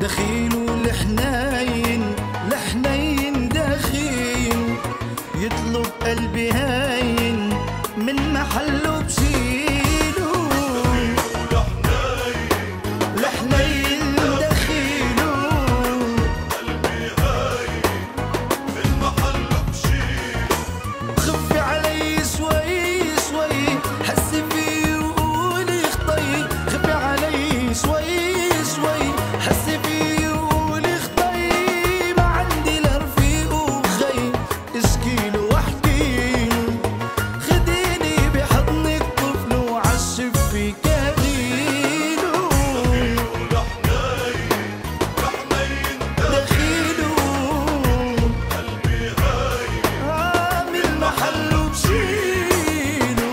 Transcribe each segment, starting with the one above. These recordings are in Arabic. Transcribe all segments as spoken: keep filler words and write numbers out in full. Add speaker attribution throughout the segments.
Speaker 1: دخيل والحنين الحنين دخيل يطلب قلبي هاين من محله بشيله الحنين دخيله
Speaker 2: قلبي هاين من محله بشيله
Speaker 1: خفي علي شوي شوي حسي فيه وقولي خطي خفي علي شوي شوي حسي فيه وقولي خطي ما عندي لا رفيق وخي اشكيله واحكيله خديني بحضنك طفل وعشف في كاغيله دخيله
Speaker 2: قلبي هاين
Speaker 1: عامل محله بشيله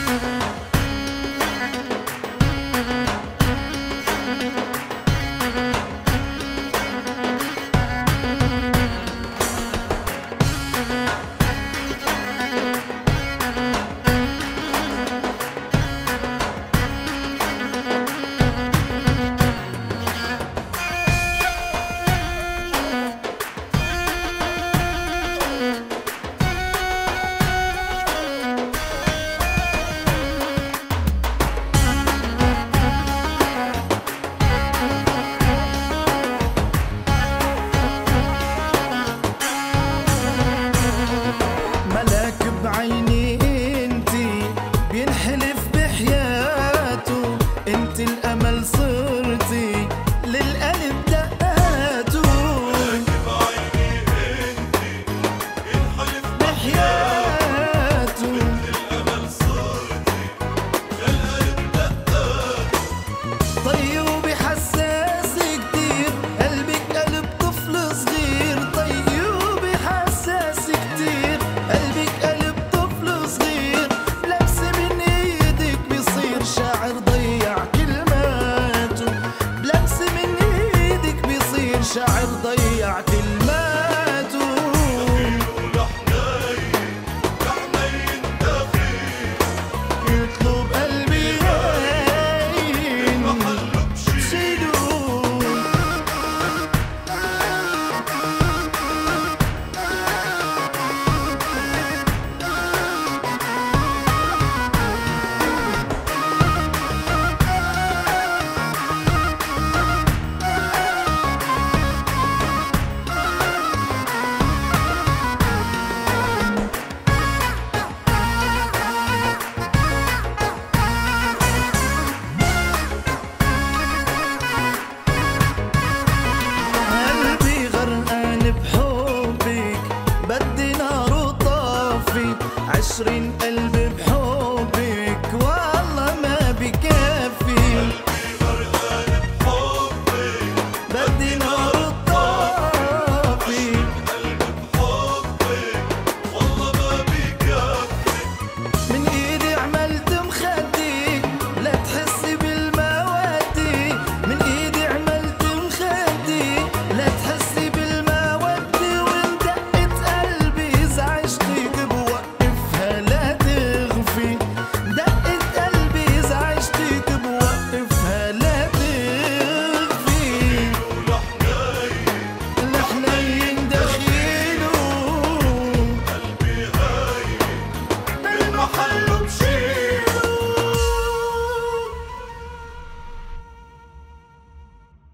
Speaker 1: ملاك بعيني انتي بينحلف بحياته انت الامل صرتي للقلب دقاته
Speaker 2: بعيني انتي ينحلف
Speaker 1: بحياته
Speaker 2: الامل صرتي للقلب دقات
Speaker 1: طيوبي حساس كتير قلبك قلب طفل صغير طيوبي حساس كتير قلبك قلب طفل صغير بلمسة من ايدك بيصير شاعر ضيع كلماته بلمسة من ايدك بيصير شاعر ضيع كلماته
Speaker 2: لحنين دخيل
Speaker 1: يطلب قلبي هاين
Speaker 2: محله بشيله
Speaker 1: شيلو قلبي غرقان بحبك بدي نار وطافي عشرين قلب